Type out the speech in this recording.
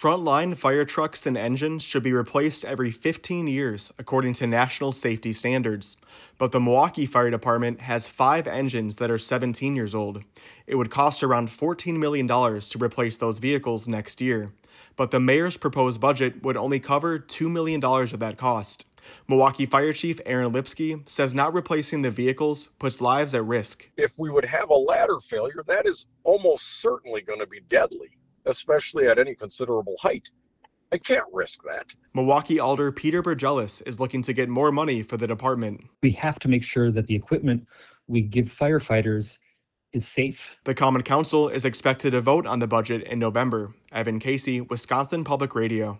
Frontline fire trucks and engines should be replaced every 15 years, according to national safety standards. But the Milwaukee Fire Department has 5 engines that are 17 years old. It would cost around $14 million to replace those vehicles next year. But the mayor's proposed budget would only cover $2 million of that cost. Milwaukee Fire Chief Aaron Lipsky says not replacing the vehicles puts lives at risk. If we would have a ladder failure, that is almost certainly going to be deadly, especially at any considerable height. I can't risk that. Milwaukee Alder Peter Burgelis is looking to get more money for the department. We have to make sure that the equipment we give firefighters is safe. The Common Council is expected to vote on the budget in November. Evan Casey, Wisconsin Public Radio.